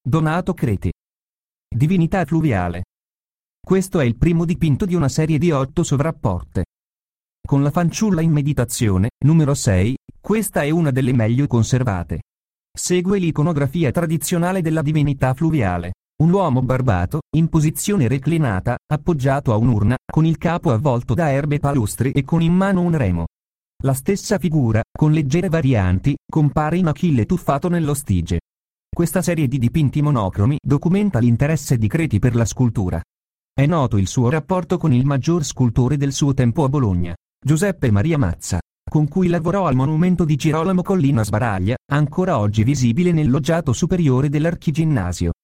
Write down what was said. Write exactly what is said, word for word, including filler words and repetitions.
Donato Creti. Divinità fluviale. Questo è il primo dipinto di una serie di otto sovrapporte. Con la fanciulla in meditazione, numero sei, questa è una delle meglio conservate. Segue l'iconografia tradizionale della divinità fluviale. Un uomo barbato, in posizione reclinata, appoggiato a un'urna, con il capo avvolto da erbe palustri e con in mano un remo. La stessa figura, con leggere varianti, compare in Achille tuffato nello Stige. Questa serie di dipinti monocromi documenta l'interesse di Creti per la scultura. È noto il suo rapporto con il maggior scultore del suo tempo a Bologna, Giuseppe Maria Mazza, con cui lavorò al monumento di Girolamo Collina Sbaraglia, ancora oggi visibile nel loggiato superiore dell'Archiginnasio.